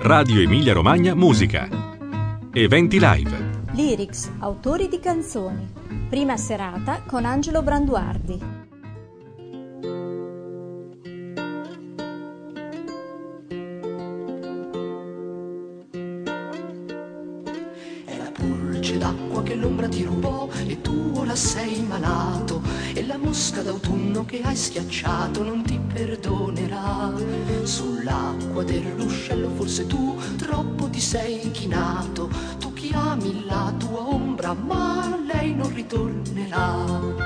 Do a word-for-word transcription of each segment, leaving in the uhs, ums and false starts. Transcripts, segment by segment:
Radio Emilia Romagna Musica. Eventi live. Lyrics, autori di canzoni. Prima serata con Angelo Branduardi. D'acqua che l'ombra ti rubò e tu ora sei malato, e la mosca d'autunno che hai schiacciato non ti perdonerà. Sull'acqua del ruscello forse tu troppo ti sei inchinato, tu chiami la tua ombra ma lei non ritornerà.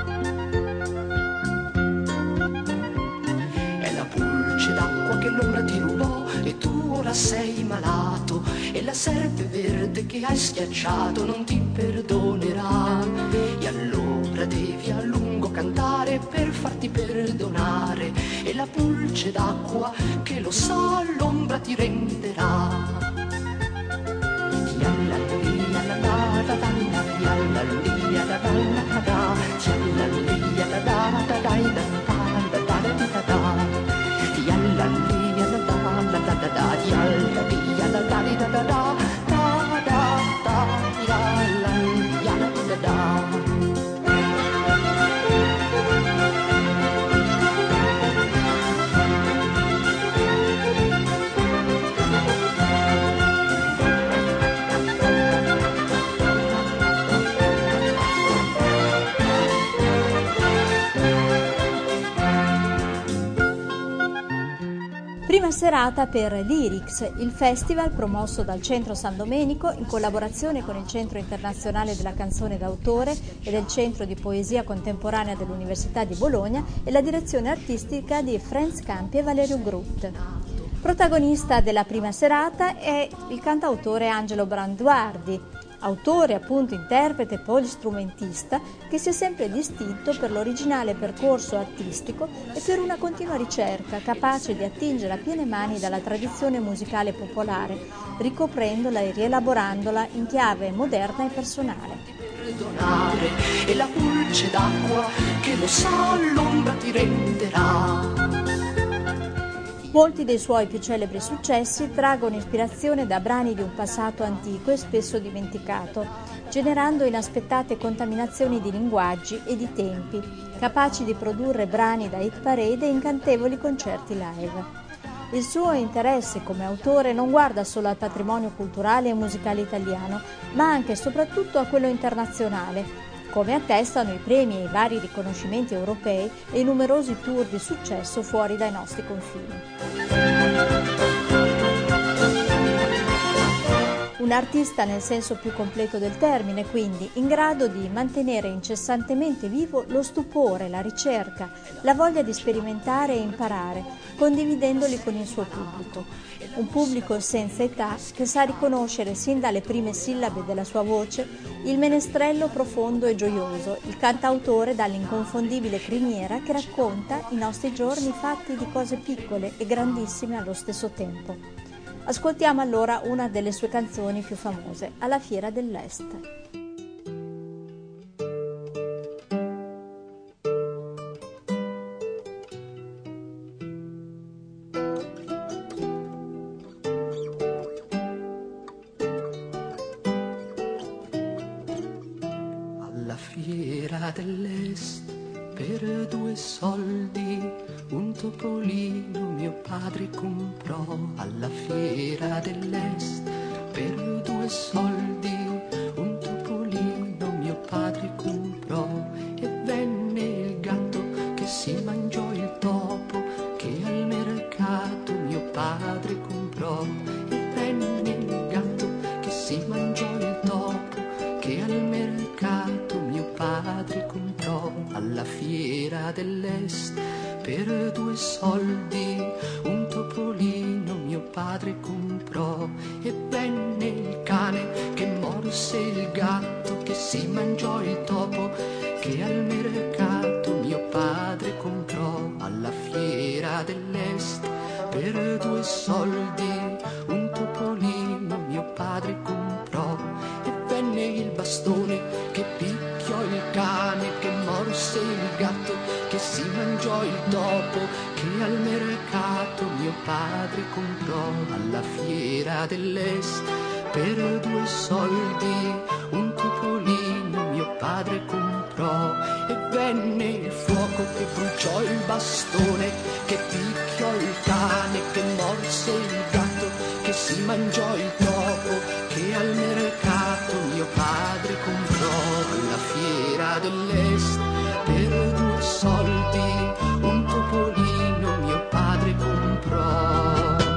È la pulce d'acqua che l'ombra ti rubò e tu ora sei malato, e la serpe verde che hai schiacciato non ti perdonerà. E allora devi a lungo cantare per farti perdonare, e la pulce d'acqua che lo sa l'ombra ti renderà. Prima serata per Lyrics, il festival promosso dal Centro San Domenico in collaborazione con il Centro Internazionale della Canzone d'Autore e del Centro di Poesia Contemporanea dell'Università di Bologna e la direzione artistica di Franz Campi e Valerio Groot. Protagonista della prima serata è il cantautore Angelo Branduardi, autore, appunto interprete e polistrumentista, che si è sempre distinto per l'originale percorso artistico e per una continua ricerca capace di attingere a piene mani dalla tradizione musicale popolare, ricoprendola e rielaborandola in chiave moderna e personale. Perdonare, e la pulce d'acqua che lo sa l'ombra ti renderà. Molti dei suoi più celebri successi traggono ispirazione da brani di un passato antico e spesso dimenticato, generando inaspettate contaminazioni di linguaggi e di tempi, capaci di produrre brani da hit parade e incantevoli concerti live. Il suo interesse come autore non guarda solo al patrimonio culturale e musicale italiano, ma anche e soprattutto a quello internazionale, come attestano i premi e i vari riconoscimenti europei e i numerosi tour di successo fuori dai nostri confini. Un artista nel senso più completo del termine, quindi, in grado di mantenere incessantemente vivo lo stupore, la ricerca, la voglia di sperimentare e imparare, condividendoli con il suo pubblico. Un pubblico senza età che sa riconoscere sin dalle prime sillabe della sua voce il menestrello profondo e gioioso, il cantautore dall'inconfondibile criniera che racconta i nostri giorni fatti di cose piccole e grandissime allo stesso tempo. Ascoltiamo allora una delle sue canzoni più famose, Alla Fiera dell'Est. Alla Fiera dell'Est per due soldi un topolino mio padre comprò. Alla Fiera dell'Est per due soldi un topolino mio padre comprò, e venne il gatto che si mangiò il topo che al mercato mio padre comprò, e venne il gatto che si mangiò il topo che al mercato mio padre comprò. Alla Fiera dell'Est per due soldi un topolino mio padre comprò, e venne il cane che morse il gatto che si mangiò il topo che al mercato mio padre comprò. Alla Fiera dell'Est per due soldi un topolino mio padre comprò, e venne il bastone che picchiò il cane che morse il gatto che si mangiò il topo che al mercato mio padre comprò alla fiera dell'est per due soldi un topolino mio padre comprò e venne il fuoco che bruciò il bastone che picchiò il cane che morse il gatto che si mangiò il topo che al mercato mio padre comprò alla fiera dell'est per due soldi un topolino mio padre comprò.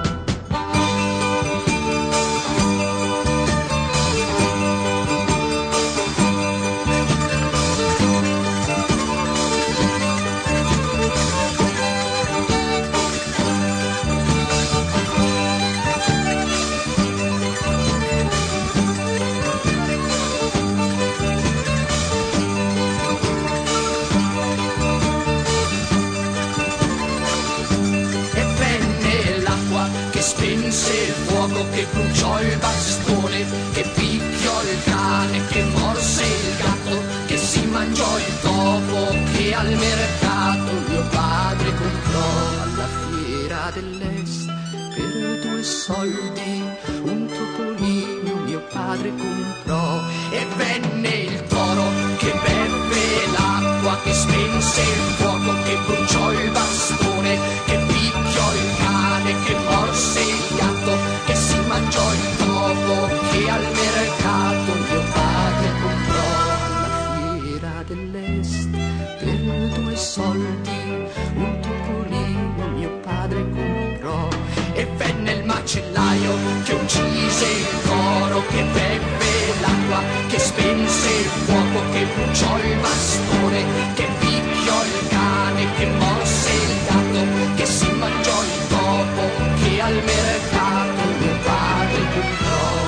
Spense il fuoco che bruciò il bastone, che picchiò il cane, che morse il gatto, che si mangiò il topo, che al mercato mio padre comprò alla fiera dell'est per due soldi un topolino mio padre comprò e venne il toro che beve l'acqua, che spense il fuoco che bruciò il bastone, che picchiò il cane, che morse il gatto, che si mangiò il topo, che al mercato mio padre comprò alla fiera dell'est per due soldi un topolino mio padre comprò e venne il macellaio che uccise il toro, che beve l'acqua, che spense il fuoco, che bruciò il bastone, che picchiò il cane, che morse il gatto, che si mangiò il topo, che al mercato mio padre comprò.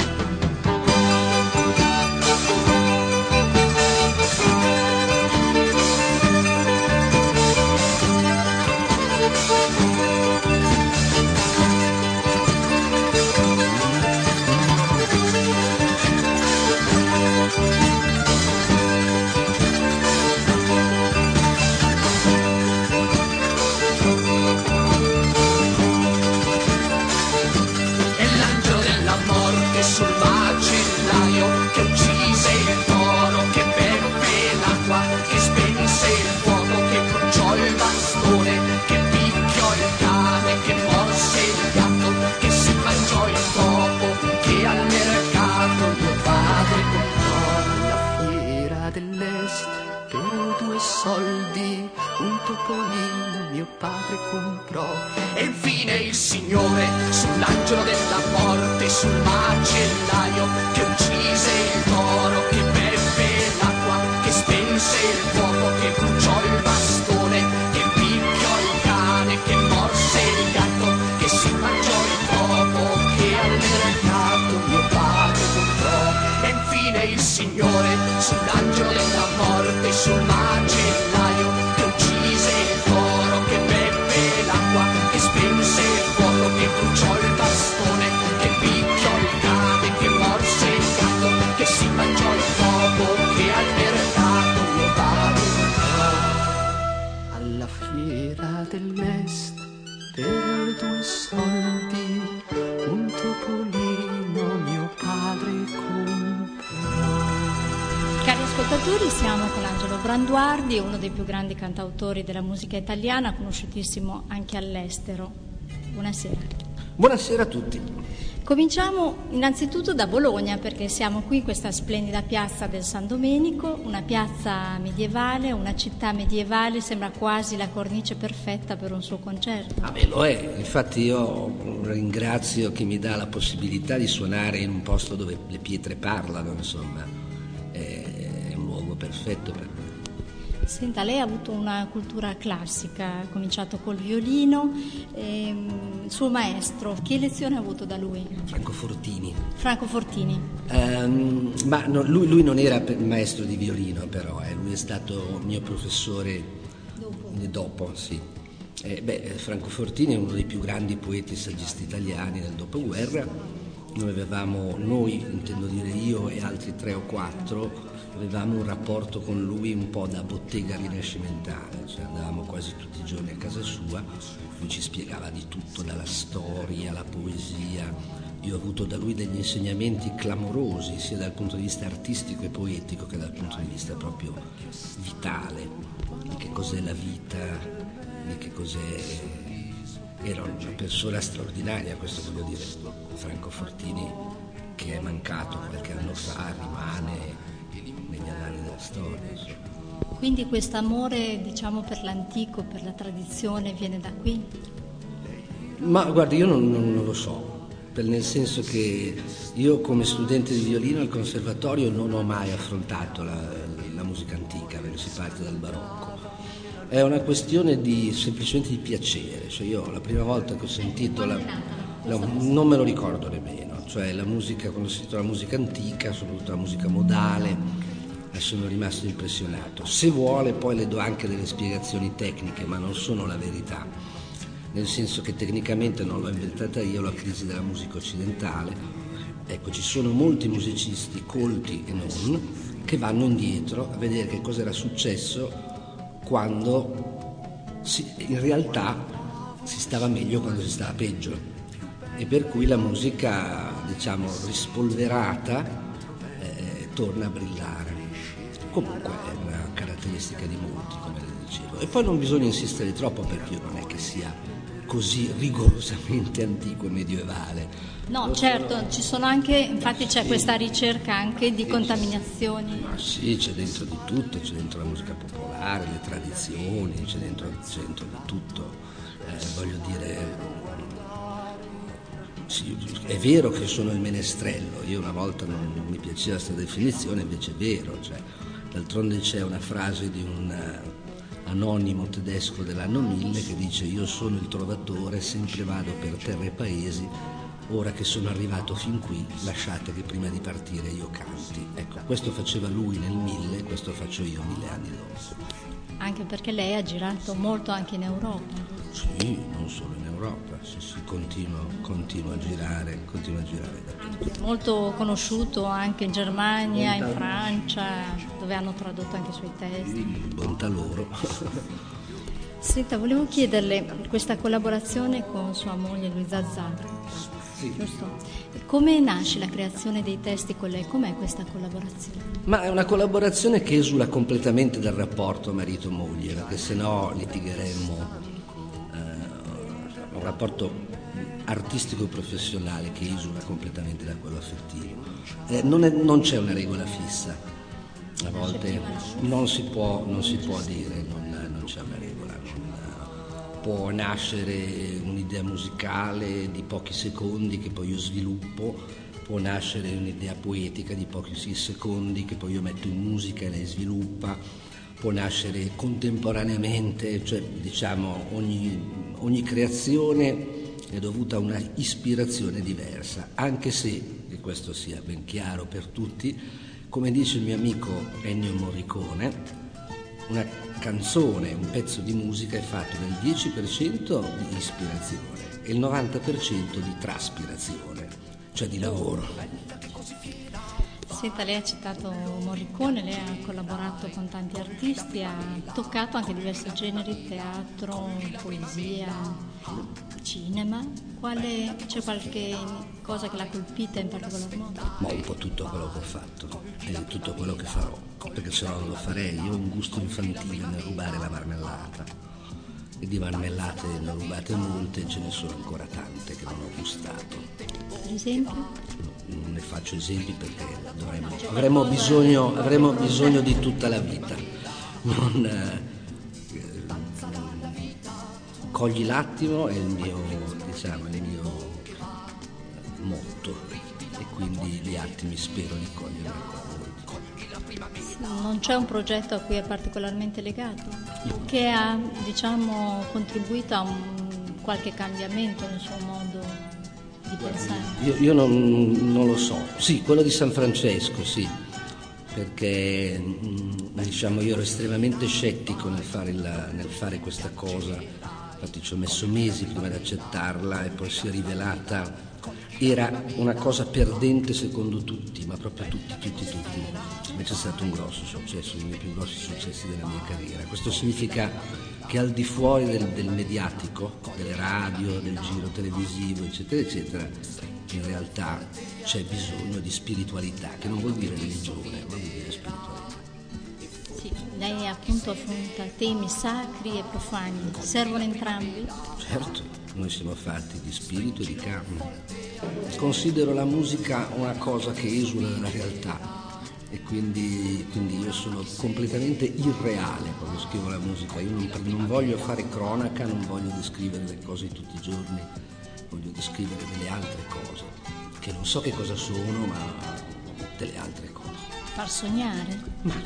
Sul macellaio che uccise il toro, che beve l'acqua, che spense il fuoco, che bruciò il bastone, che picchiò il cane, che morse il gatto, che si mangiò il topo, che al mercato mio padre comprò alla fiera dell'est per due soldi un topolino mio padre comprò e infine il Signore sull'angelo della morte, sul macellaio che uccise il toro, che beve l'acqua, che spense il fuoco, che bruciò il bastone, che picchiò il cane, che morse il gatto, che si mangiò il topo, che al mercato mio padre comprò e infine il Signore sull'angelo della morte, sul macellaio che uccise il toro, che beve l'acqua, che spense il fuoco, che bruciò il bastone, che picchiò il cane, che morse il gatto, che si mangiò il topo, che al mercato mio padre comprò alla fiera dell'est per due soldi un topolino mio padre comprò. Cari ascoltatori, siamo con Angelo Branduardi, uno dei più grandi cantautori della musica italiana, conosciutissimo anche all'estero. Buonasera. Buonasera a tutti. Cominciamo innanzitutto da Bologna, perché siamo qui in questa splendida piazza del San Domenico, una piazza medievale, una città medievale, sembra quasi la cornice perfetta per un suo concerto. Ah beh, lo è, infatti io ringrazio chi mi dà la possibilità di suonare in un posto dove le pietre parlano, insomma, è un luogo perfetto per me. Senta, lei ha avuto una cultura classica, ha cominciato col violino, ehm, il suo maestro, che lezione ha avuto da lui? Franco Fortini. Franco Fortini. Um, ma no, lui, lui non era maestro di violino, però, eh, lui è stato mio professore dopo, dopo sì. Eh, beh, Franco Fortini è uno dei più grandi poeti e saggisti italiani del dopoguerra. Noi avevamo, noi intendo dire io e altri tre o quattro, avevamo un rapporto con lui un po' da bottega rinascimentale, cioè andavamo quasi tutti i giorni a casa sua, lui ci spiegava di tutto, dalla storia, la poesia. Io ho avuto da lui degli insegnamenti clamorosi, sia dal punto di vista artistico e poetico che dal punto di vista proprio vitale, di che cos'è la vita, di che cos'è... Era una persona straordinaria, questo voglio dire. Franco Fortini, che è mancato qualche anno fa, rimane negli annali della storia. Quindi questo amore, diciamo, per l'antico, per la tradizione, viene da qui? Ma guardi, io non, non, non lo so, per, nel senso che io come studente di violino al conservatorio non ho mai affrontato la, la musica antica, perché si parte dal barocco. È una questione di semplicemente di piacere, cioè io la prima volta che ho sentito la, la, non me lo ricordo nemmeno, cioè la musica, quando ho sentito la musica antica, soprattutto la musica modale, sono rimasto impressionato. Se vuole poi le do anche delle spiegazioni tecniche, ma non sono la verità, nel senso che tecnicamente non l'ho inventata io, la crisi della musica occidentale. Ecco, ci sono molti musicisti colti e non che vanno indietro a vedere che cosa era successo quando si, in realtà si stava meglio quando si stava peggio, e per cui la musica, diciamo, rispolverata eh, torna a brillare. Comunque è una caratteristica di molti, come le dicevo, e poi non bisogna insistere troppo, perché io non è che sia così rigorosamente antico e medievale. No, certo, ci sono anche, infatti c'è sì. questa ricerca anche di contaminazioni. Ma sì, c'è dentro di tutto, c'è dentro la musica popolare, le tradizioni, c'è dentro, c'è dentro di tutto. Eh, voglio dire, sì, è vero che sono il menestrello, io una volta non, non mi piaceva questa definizione, invece è vero, cioè, d'altronde c'è una frase di un anonimo tedesco dell'anno mille che dice: io sono il trovatore, sempre vado per terre e paesi, ora che sono arrivato fin qui lasciate che prima di partire io canti. Ecco, questo faceva lui nel mille, questo faccio io mille anni dopo. Anche perché lei ha girato molto anche in Europa. Sì, non solo in Europa, sì, sì, continua, continua a girare, continua a girare dappertutto. Molto conosciuto anche in Germania, bontà, in Francia, dove hanno tradotto anche i suoi testi. Bontà loro. Senta, volevo chiederle questa collaborazione con sua moglie Luisa Zara. Sì. Giusto? Come nasce la creazione dei testi con lei? Com'è questa collaborazione? Ma è una collaborazione che esula completamente dal rapporto marito-moglie, perché sennò litigheremmo. Un rapporto artistico e professionale che esula completamente da quello affettivo. Eh, non, è, non c'è una regola fissa, a volte non si può, non si può dire, non, non c'è una regola. Non, può nascere un'idea musicale di pochi secondi che poi io sviluppo, può nascere un'idea poetica di pochi secondi che poi io metto in musica e lei sviluppa, può nascere contemporaneamente, cioè diciamo ogni, ogni creazione è dovuta a una ispirazione diversa, anche se, e questo sia ben chiaro per tutti, come dice il mio amico Ennio Morricone, una canzone, un pezzo di musica è fatto del dieci per cento di ispirazione e il novanta per cento di traspirazione, cioè di lavoro. Senta, lei ha citato Morricone, lei ha collaborato con tanti artisti, ha toccato anche diversi generi, teatro, poesia, cinema. Quale, c'è qualche cosa che l'ha colpita in particolar modo? Ma un po' tutto quello che ho fatto e tutto quello che farò, perché se no non lo farei. Io ho un gusto infantile nel rubare la marmellata, e di marmellate ne ho rubate molte e ce ne sono ancora tante che non ho gustato. Per esempio? Non ne faccio esempi perché dovremmo, avremo, bisogno, avremo bisogno di tutta la vita. Non, eh, cogli l'attimo è il mio, diciamo, il mio motto, e quindi gli attimi spero di cogliere molti. Non c'è un progetto a cui è particolarmente legato? Che ha, diciamo, contribuito a un, qualche cambiamento nel suo modo di pensare? Io, io non, non lo so. Sì, quello di San Francesco, sì, perché diciamo io ero estremamente scettico nel fare, il, nel fare questa cosa, infatti ci ho messo mesi prima di accettarla e poi si è rivelata era una cosa perdente secondo tutti, ma proprio tutti, tutti, tutti. Invece è stato un grosso successo, uno dei più grossi successi della mia carriera. Questo significa che al di fuori del, del mediatico, delle radio, del giro televisivo, eccetera, eccetera, in realtà c'è bisogno di spiritualità, che non vuol dire religione, ma vuol dire spiritualità. Sì, lei appunto affronta temi sacri e profani, servono entrambi? Certo, noi siamo fatti di spirito e di carne. Considero la musica una cosa che esula dalla realtà e quindi, quindi io sono completamente irreale quando scrivo la musica. Io non, non voglio fare cronaca, non voglio descrivere le cose di tutti i giorni, voglio descrivere delle altre cose, che non so che cosa sono, ma delle altre cose. Far sognare?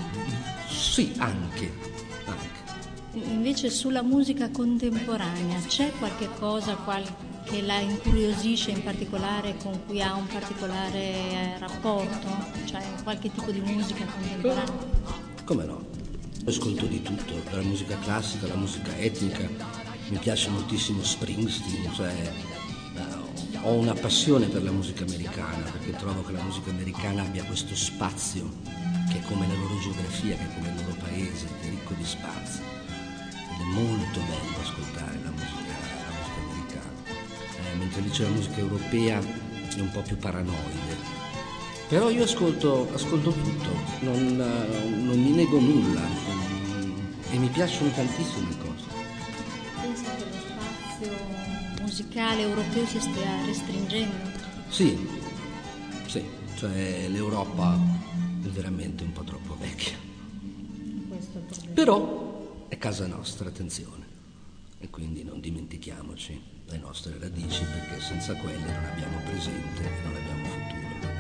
Sì, anche, anche. Invece sulla musica contemporanea c'è qualche cosa qual- che la incuriosisce in particolare, con cui ha un particolare eh, rapporto? Cioè qualche tipo di musica contemporanea? Come no? Ascolto di tutto, dalla musica classica alla musica etnica. Mi piace moltissimo Springsteen, cioè eh, ho una passione per la musica americana, perché trovo che la musica americana abbia questo spazio che è come la loro geografia, che è come il loro paese, che è ricco di spazio. Ed è molto bello ascoltare la musica, la musica americana. Eh, mentre invece la musica europea è un po' più paranoide. Però io ascolto, ascolto tutto, non, non mi nego nulla e mi piacciono tantissime cose. Pensa che lo spazio musicale europeo si stia restringendo? Sì, sì, cioè l'Europa è veramente un po' troppo vecchia. Questo è il problema. Però è casa nostra, attenzione, e quindi non dimentichiamoci le nostre radici, perché senza quelle non abbiamo presente e non abbiamo futuro.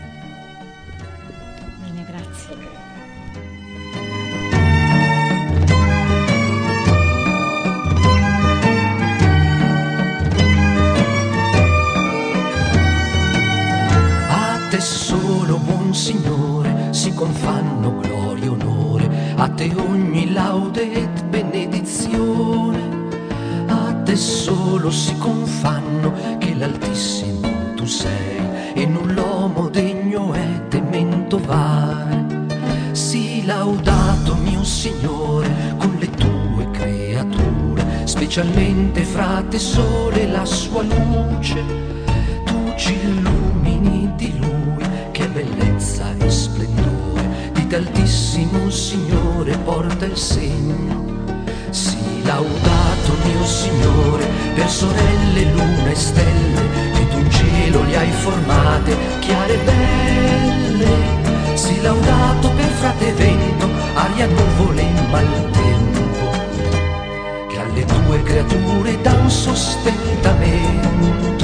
Bene, grazie. A te solo, buon Signore, si confanno gloria e onore, a te ogni laude et benedizione. A te solo si confanno che l'Altissimo tu sei e null'uomo degno è temento vare. Sii laudato mio Signore con le tue creature, specialmente fra te sole la sua luce. Tu ci illumini di Lui che bellezza e splendore, di t'Altissimo Signore porta il segno. Sii laudato mio Signore per sorelle, luna e stelle, che tu in cielo li hai formate chiare e belle. Sii laudato per frate vento, aria, nuvole e maltempo, che alle tue creature dan sostentamento.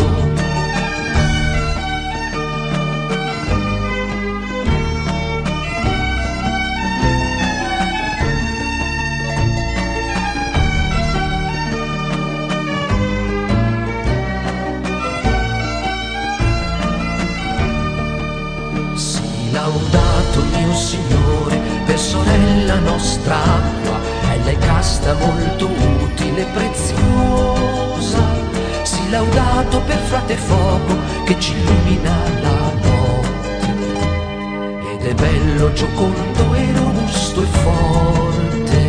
Laudato mio Signore per sorella nostra acqua, ella è casta, molto utile e preziosa. Sii laudato per frate fuoco che ci illumina la notte, ed è bello, giocondo e robusto e forte.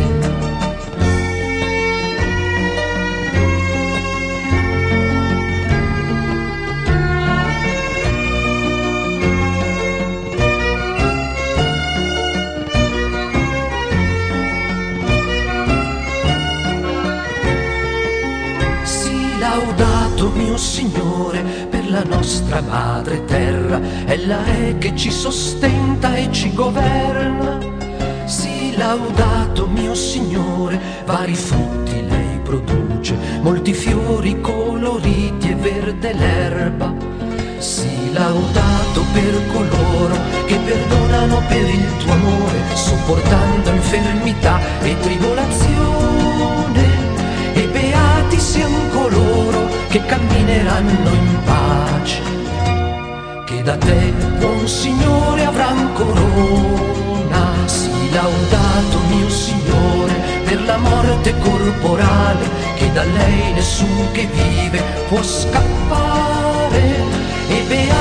Laudato mio Signore per la nostra madre terra, ella è che ci sostenta e ci governa. Sii laudato mio Signore, vari frutti lei produce, molti fiori coloriti e verde l'erba. Sii laudato per coloro che perdonano per il tuo amore, sopportando infermità e tribolazione. E beati siano coloro che cammineranno in pace, che da te, buon Signore, avran corona. Sii laudato mio Signore per la morte corporale, che da lei nessun che vive può scappare. E beati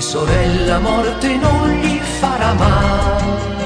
sorella morte non gli farà male.